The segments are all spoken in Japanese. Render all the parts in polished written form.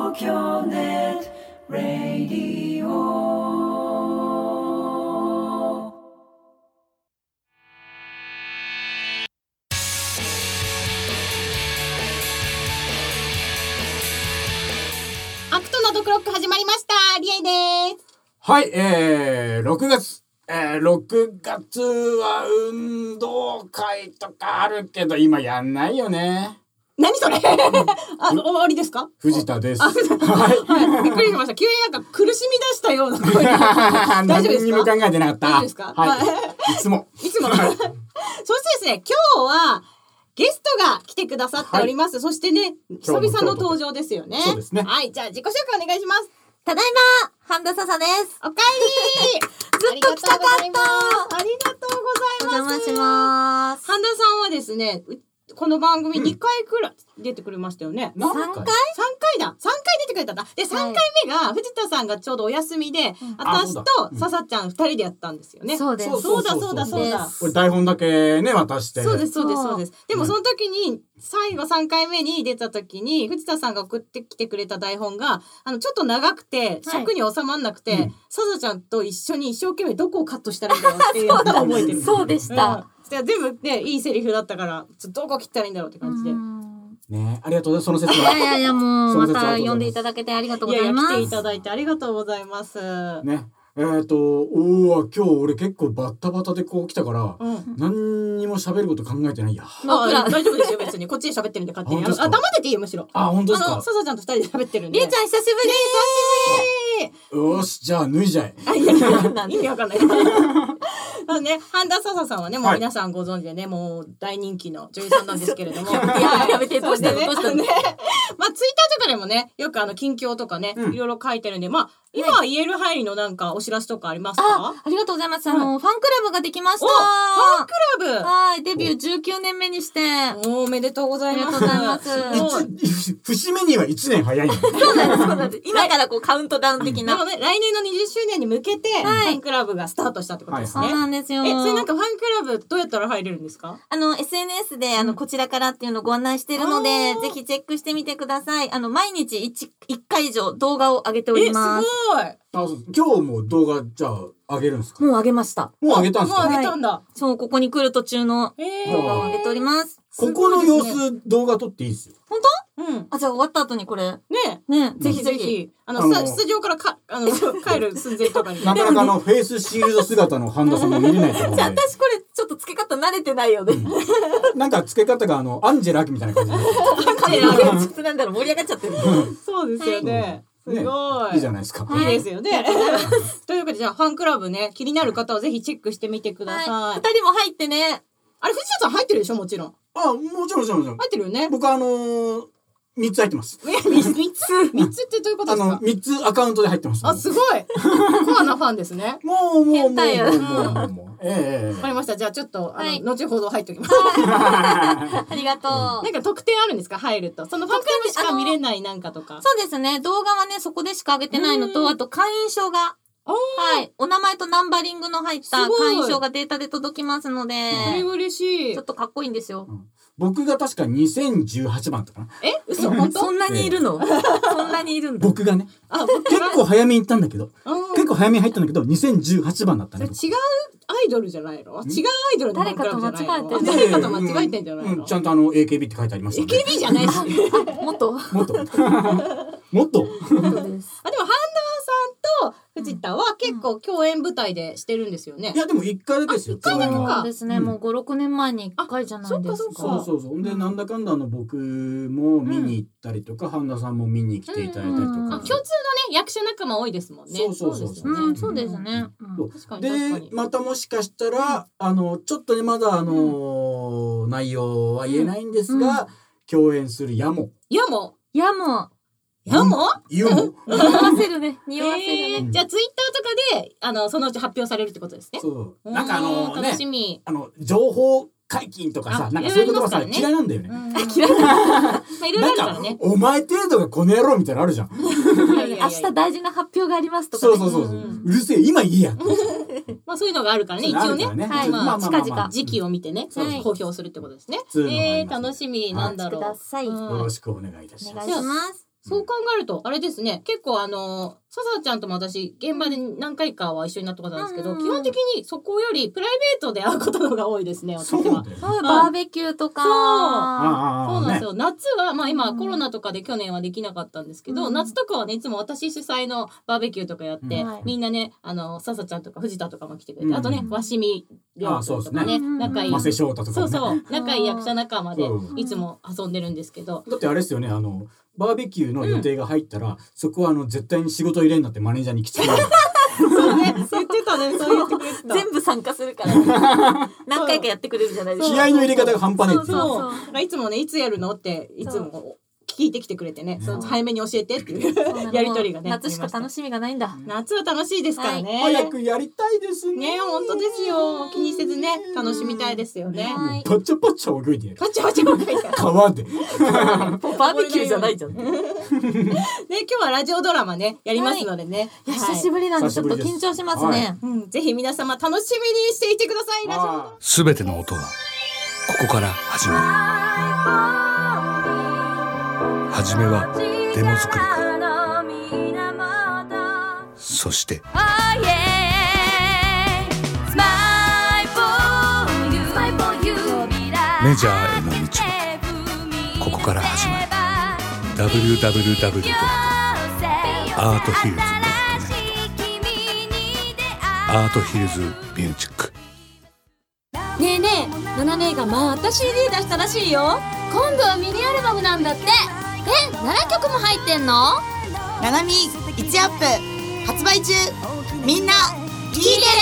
東京ネットラディオ。 アクトのドクロック始まりました。リエです。 はい、6月。6月は運動会とかあるけど今やんないよね。 何それ終わりですか？ 藤田です。 はい、びっくりしました。急になんか苦しみ出したような声。大丈夫ですか？ 何にも考えてなかった。 大丈夫ですか？ はい。いつも。 そしてですね、今日はゲストが来てくださっております。そしてね、久々の登場ですよね。 そうですね。 はい、じゃあ自己紹介お願いします。 ただいま、半田笹です。 おかえり。 ずっと来たかった。 ありがとうございます。 お邪魔します。 半田さんはですね、この番組2回くらい出てくれましたよね。 3 回？ 3回だ。3回出てくれたんだ。で、3回目が藤田さんがちょうどお休みで、私と笹ちゃん2人でやったんですよね。 そうです。 そうだ。 これ台本だけね渡して。 そうです。でもその時に最後3回目に出た時に藤田さんが送ってきてくれた台本がちょっと長くて尺に収まんなくて、笹ちゃんと一緒に一生懸命どこをカットしたらいいんだろうっていうのを覚えてる。 そうでした。 全部ねいいセリフだったからどこ切ったらいいんだろうって感じで。 ね、ありがとうございます。その説は。 いやもうまた呼んでいただけてありがとうございます。 来ていただいてありがとうございます。 ね。今日俺結構バッタバタでこう来たから、何にも喋ること考えてないや。 大丈夫ですよ別にこっちで喋ってるんで勝手に。黙ってていいよむしろ。 本当ですか。 笹ちゃんと2人で喋ってるんで。 りえちゃん久しぶり。 よしじゃあ脱いじゃえ。 意味わかんない。ね、半田笹さんはね、もう皆さんご存知でね、もう大人気の女優さんなんですけれども。やめて、どうしたね。まあ、ツイッターとかでもね、よく近況とかね、いろいろ書いてるんで、まあ、今言える範囲のなんかお知らせとかありますか？ ありがとうございます。ファンクラブができました。 ファンクラブ。 はい、デビュー19年目にして。 おめでとうございます。 節目には1年早い。 そうなんです。今からこうカウントダウン的な。 でもね、来年の20周年に向けて、ファンクラブがスタートしたってことですね。 そうなんですよ。 それなんかファンクラブどうやったら入れるんですか ？SNS でこちらからっていうのをご案内しているので、ぜひチェックしてみてください。毎日1回以上動画を上げております。 すごい。 今日も動画じゃあ上げるんですか？ もう上げました。 もう上げたんですか？ もう上げたんだ。 そう、ここに来る途中の動画を上げております。 ここの様子動画撮っていいですよ。 本当？じゃあ終わった後にこれ。ね、ぜひ。 スタジオから帰る寸前とかに。 なかなかフェイスシールド姿の半田さんも見れないと思うんで。 じゃあ私これちょっと付け方慣れてないよね。 なんか付け方がアンジェラ・アキみたいな感じで。 ちょっとなんだろう盛り上がっちゃってる。 そうですよね。すごい。 いいじゃないですか。 いいですよね。というわけでじゃあファンクラブね気になる方はぜひチェックしてみてください。 2人も入ってね。 あれ藤田さん入ってるでしょもちろん。 もちろん。入ってるよね。 僕3つ入ってます。 3つってどういうことですか ？3つアカウントで入ってます。 すごい。コアなファンですね。 もう。 変態や。 わかりました。じゃあちょっと後ほど入っておきます。 ありがとう。 なんか特典あるんですか入ると。そのファンクラブしか見れないなんかとか。 そうですね。動画はねそこでしか上げてないのと、あと会員証が。はい。お名前とナンバリングの入った会員証がデータで届きますので。 嬉しい。 ちょっとかっこいいんですよ。 僕が確か2018番とかな。 嘘本当？ そんなにいるの？そんなにいるんだ。 僕がね。結構早めに行ったんだけど。2018番だったね。 違うアイドルじゃないの？違うアイドルのファンクラブじゃないの？ 誰かと間違えてんじゃないの？ ちゃんとAKB って書いてありましたね。 AKB じゃないし。 もっと。 でも半田さんと藤田は結構共演舞台でしてるんですよね。 いやでも1回だけですよ。 1回だけか。 そうですね。もう5、6年前に1回じゃないですか。 そう。でなんだかんだ僕も見に行ったりとか、半田さんも見に来ていただいたりとか。 共通のね役者仲間多いですもんね。 そうですね。 でまたもしかしたらちょっとねまだ内容は言えないんですが、共演するヤモ。 匂わせるね。 じゃあツイッターとかでそのうち発表されるってことですね。 そう。なんか楽しみ。 情報解禁とかさ、なんかそういう言葉さ嫌いなんだよね。 嫌いなんだ。いろいろあるからね。 お前程度がこの野郎みたいなのあるじゃん。 明日大事な発表がありますとか。 そう。うるせえ今言えや。 まあそういうのがあるからね一応ね。 はい。近々 時期を見てね公表するってことですね。楽しみなんだろう。 よろしくお願いいたします。 お願いします。 そう考えるとあれですね、結構笹ちゃんとも私現場で何回かは一緒になったことなんですけど、基本的にそこよりプライベートで会うことの方が多いですね、私は。 そうバーベキューとか。 そうなんですよ。夏はまあ今コロナとかで去年はできなかったんですけど、夏とかはねいつも私主催のバーベキューとかやって、みんなね笹ちゃんとか藤田とかも来てくれて、あとね鷲見亮君とかね、仲いいマセ翔太とかね。 そう仲いい役者仲間でいつも遊んでるんですけど、 だってあれですよね、バーベキューの予定が入ったら、そこは絶対に仕事入れんなってマネージャーにきつくなる。 そうね、言ってたね、そう言ってくれてた。 全部参加するから何回かやってくれるじゃないですか。 気合の入れ方が半端ないっていう。 そういつもねいつやるのっていつも聞いてきてくれてね、そう早めに教えてっていうやりとりがね。 夏しか楽しみがないんだ。 夏は楽しいですからね。 早くやりたいですね。 ね、本当ですよ。気にせずね楽しみたいですよね。 パッチャパッチャ泳いでやる。 パチャパチャ泳いでやる。 川で。 バーベキューじゃないじゃん。ね、 今日はラジオドラマねやりますのでね。 久しぶりなんでちょっと緊張しますね。 ぜひ皆様楽しみにしていてください。ラジオドラマ。 すべての音はここから始まる。はじめはデモ作りからそしてメジャーへの道もここから始まる。 www.arthhills.net アートヒルズミュージック。 ねえねえ、ナナ姉がまた CD 出したらしいよ。今度はミニアルバムなんだって。7曲も入ってんの？ ナナミ1アップ発売中。みんな聞いてね。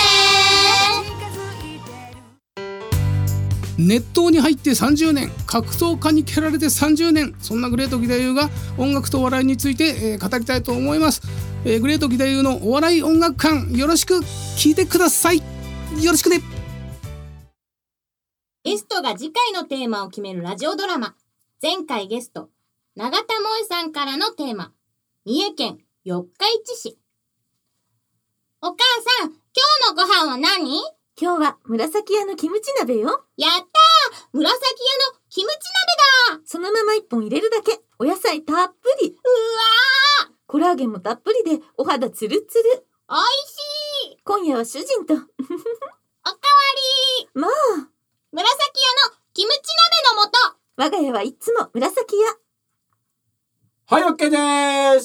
熱湯に入って30年、格闘家に蹴られて30年、そんなグレート義太夫が音楽とお笑いについて、語りたいと思います。グレート義太夫のお笑い音楽館、よろしく聞いてください。よろしくね。 ゲストが次回のテーマを決めるラジオドラマ。前回ゲスト永田萌さんからのテーマ、三重県四日市市。お母さん、今日のご飯は何？ 今日は紫屋のキムチ鍋よ。 やったー、紫屋のキムチ鍋だ。 そのまま1本入れるだけ。お野菜たっぷり。 うわー、 コラーゲンもたっぷりでお肌ツルツル。 おいしい。 今夜は主人とおかわり。 まあ紫屋のキムチ鍋の素。 我が家はいつも紫屋。 はい、OK です。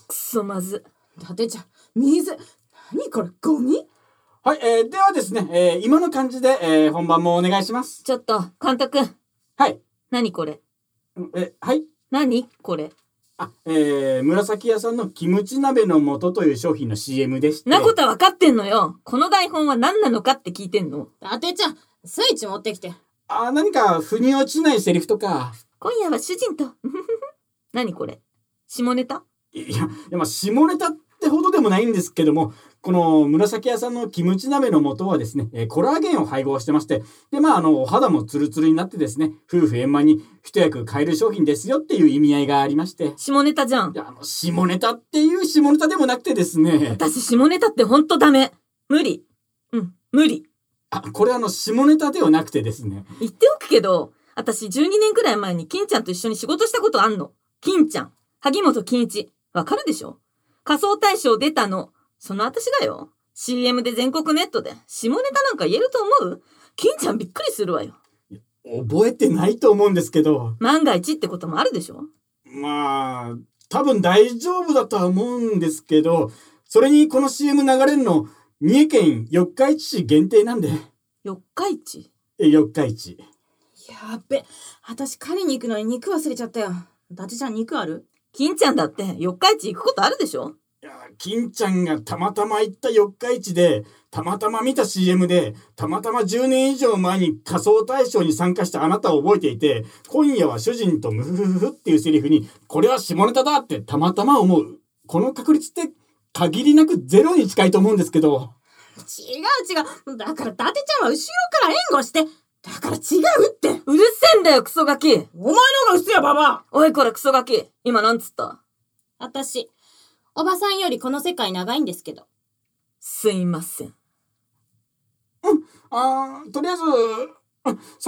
くそまず。 伊達ちゃん、水。何これ、ゴミ？ はい、ではですね、今の感じで、本番もお願いします。 ちょっと監督。 はい。 何これ？ はい。 何これ？ 紫屋さんのキムチ鍋の素という商品の CM でして。 なことは分かってんのよ。この台本は何なのかって聞いてんの。 伊達ちゃん、スイッチ持ってきて。 何か腑に落ちないセリフとか。 今夜は主人と何これ？下ネタ？ いや、まあ下ネタってほどでもないんですけども、この紫屋さんのキムチ鍋の素はですね、コラーゲンを配合してまして、でお肌もツルツルになってですね、夫婦円満に一役買える商品ですよっていう意味合いがありまして。 下ネタじゃん。 いや、下ネタっていう下ネタでもなくてですね。 私下ネタってほんとダメ。無理。無理。 これ下ネタではなくてですね。 言っておくけど、私12年くらい前に金ちゃんと一緒に仕事したことあんの。金ちゃん、萩本欽一、わかるでしょ？仮装大賞出たの。その私がよ。CM で全国ネットで下ネタなんか言えると思う？金ちゃんびっくりするわよ。 覚えてないと思うんですけど。 万が一ってこともあるでしょ？ まあ、多分大丈夫だとは思うんですけど、それにこの CM 流れるの、三重県四日市市限定なんで。 四日市？ 四日市。 やっべ、私狩りに行くのに肉忘れちゃったよ。伊達ちゃん肉ある？ 金ちゃんだって四日市行くことあるでしょ？ いや、金ちゃんがたまたま行った四日市で、たまたま見た CM で、たまたま10年以上前に仮装大賞に参加したあなたを覚えていて、今夜は主人とムフフフっていうセリフに、これは下ネタだってたまたま思う。この確率って限りなくゼロに近いと思うんですけど。 違う。だから伊達ちゃんは後ろから援護して。だから違うって。 うるせえんだよ、クソガキ。 お前のがうっせや、ババア。 おい、こらクソガキ。今なんつった？ 私、おばさんよりこの世界長いんですけど。 すいません。 とりあえず、さっ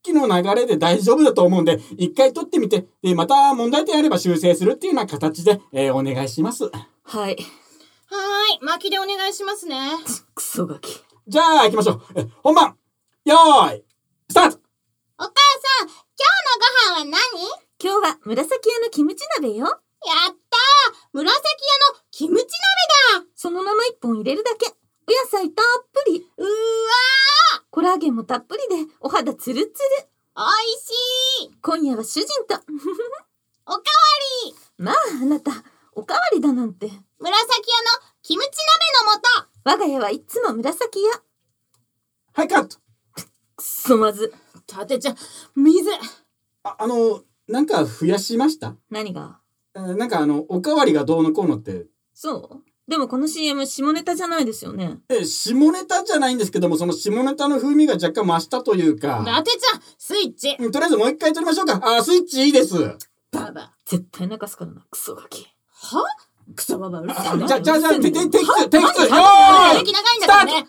きの流れで大丈夫だと思うんで、一回撮ってみて、また問題点あれば修正するっていうような形で、お願いします。 はい。 巻きでお願いしますね。 クソガキ。 じゃあ行きましょう。本番よーいスタート。 お母さん、今日のご飯は何？ 今日は紫屋のキムチ鍋よ。 やったー、紫屋のキムチ鍋だ。 そのまま1本入れるだけ。お野菜たっぷり。 うわー、 コラーゲンもたっぷりでお肌ツルツル。 おいしい。 今夜は主人とおかわり。 まああなたおかわりだなんて。 紫屋のキムチ鍋の素。 我が家はいつも紫屋。 はいカット。 くそまず。 たてちゃん水。 なんか増やしました？ 何が？ なんかおかわりがどうのこうのって。 そう？でもこの CM 下ネタじゃないですよね。 下ネタじゃないんですけども、その下ネタの風味が若干増したというか。 なてちゃんスイッチ。 とりあえずもう一回撮りましょうか。スイッチいいです。 ババ。 絶対泣かすからな、クソガキ。 は？クソババうるさいな。 じゃあテイク2。よーい歴長いんだからね。お母さん、今日のご飯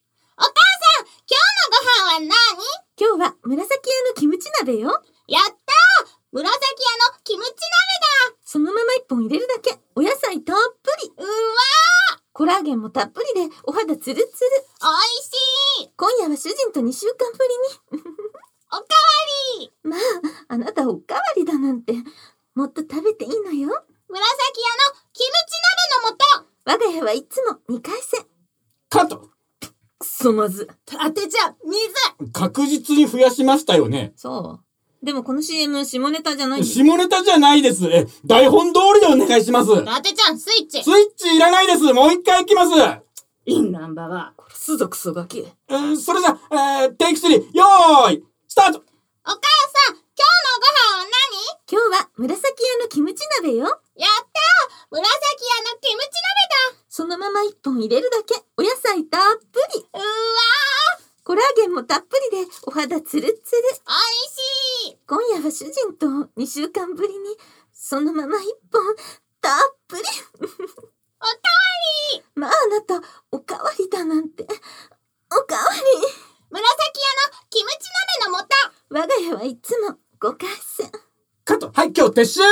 は何？ 今日は紫屋のキムチ鍋よ。 やったー、紫屋のキムチ鍋だ。 そのまま1本入れるだけ。お野菜たっぷり。 うわー、 コラーゲンもたっぷりでお肌ツルツル。 おいしい。 今夜は主人と2週間ぶりにおかわり。 まああなたおかわりだなんて。もっと食べていいのよ。 紫屋のキムチ鍋の素。 我が家はいつも2回戦。 カット。 くそまず。 たてちゃん水。 確実に増やしましたよね。 そう。でもこの CM 下ネタじゃないんです。 下ネタじゃないです。台本通りでお願いします。 なてちゃんスイッチ。 スイッチいらないです。もう一回いきます。 インナンバーは殺すぞクソガキ。 それじゃテイク3。よーいスタート。 お母さん、今日のご飯は何？ 今日は紫屋のキムチ鍋よ。 やったー、紫屋のキムチ鍋だ。 そのまま1本入れるだけ。お野菜たっぷり。 うわー、 コラーゲンもたっぷりでお肌ツルツル。 おいしい。 今夜は主人と2週間ぶりにそのまま1本たっぷりおかわり。 まああなたおかわりだなんて。おかわり。 紫屋のキムチ鍋の素。 我が家はいつも5回戦。 カット。はい、今日撤収。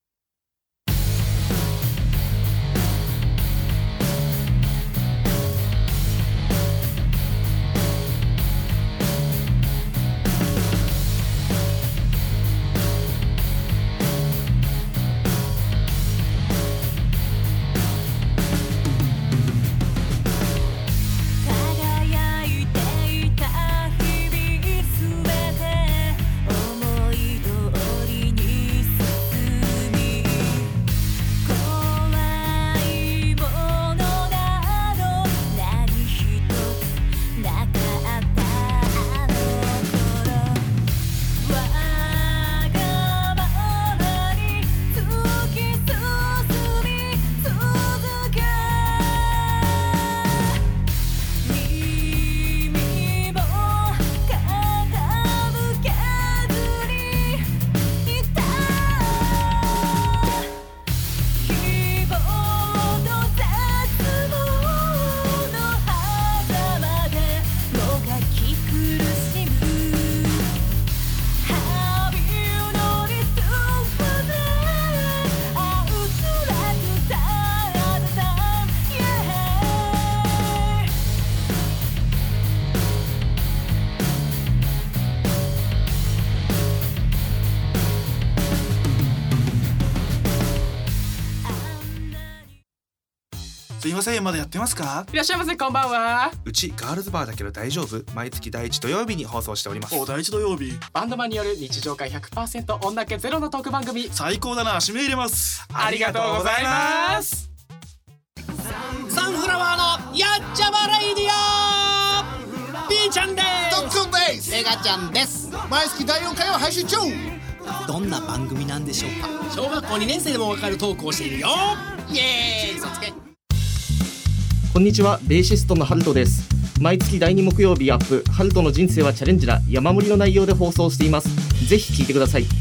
すいません、まだやってますか？ いらっしゃいませ、こんばんは。 うちガールズバーだけど大丈夫？毎月第1土曜日に放送しております。 お、第1土曜日。バンドマンによる日常会 100% 女気ゼロのトーク番組。 最高だな、指名入れます。 ありがとうございます。サンフラワーのやっちゃまレイディオ。ピーちゃんです。 トッツンです。 メガちゃんです。 毎月第4回を配信中。 どんな番組なんでしょうか？ 小学校2年生でもわかるトークをしているよ。イエーイ、そつけ。 こんにちは、ベーシストのハルトです。毎月第2木曜日アップ、ハルトの人生はチャレンジだ、山盛りの内容で放送しています。ぜひ聞いてください。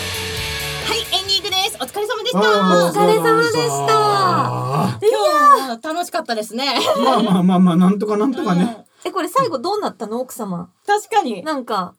はい、エンディングです。お疲れ様でした。 お疲れ様でした。いやや楽しかったですね。 まあなんとかね。 これ最後どうなったの奥様。 確かに。 なんか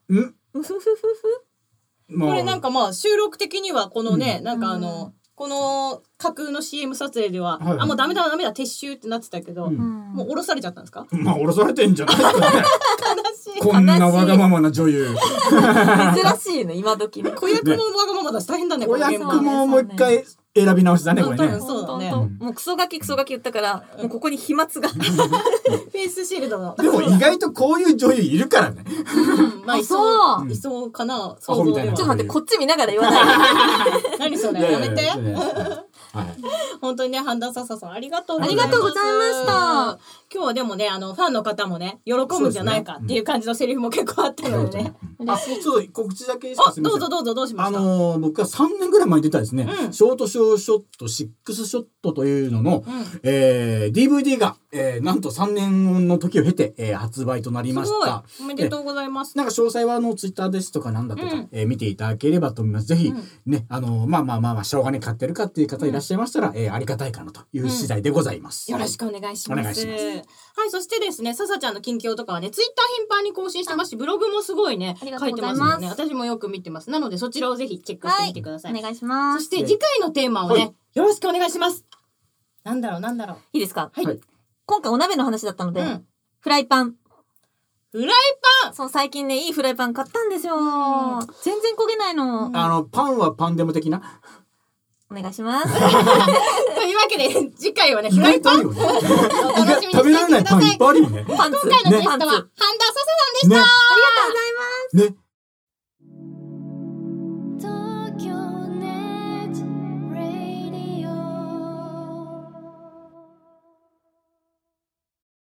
これなんかまあ収録的にはこのね、なんかこの架空の CM 撮影では、あ、もうダメだ撤収ってなってたけど、もう降ろされちゃったんですか？ まあ降ろされてんじゃないですかね。こんなわがままな女優。 珍しいね、今時ね。 子役もわがままだし大変だね。 子役ももう一回選び直しだね、これね。 そうだね。 もうクソガキ言ったから、もうここに飛沫が。フェイスシールドの。 でも意外とこういう女優いるからね。 まあいそうかな。 アホみたいな。 ちょっと待って、こっち見ながら言わない。 何それ、やめて。本当にね、半田笹さんありがとうございます。 ありがとうございました。 今日はでもね、ファンの方もね、喜ぶんじゃないかっていう感じのセリフも結構あったのでね。 そう告知だけ。 どうぞどうしました。 僕が3年ぐらい前に出たですね、ショートショット6ショットというのの DVD がなんと3年の時を経て発売となりました。 おめでとうございます。 なんか詳細はツイッターですとかなんだとか見ていただければと思います。ぜひね、まあしょうがね買ってるかっていう方いらっしゃいましたらありがたいかなという次第でございます。 よろしくお願いします。はい、そしてですね、笹ちゃんの近況とかはね、ツイッター頻繁に更新してますし、ブログもすごいね、書いてますのでね、私もよく見てます。なのでそちらをぜひチェックしてみてください。 お願いします。 そして次回のテーマをね、よろしくお願いします。なんだろう。 いいですか？ はい。 今回お鍋の話だったので、フライパン。そう、最近ね、いいフライパン買ったんですよ。全然焦げないの。 パンはパンでも的な。 お願いします。 というわけで、次回はね、フライパン。 食べられないパンいっぱいあるよね。 今回のゲストは、半田笹さんでした。ありがとうございます。 ね。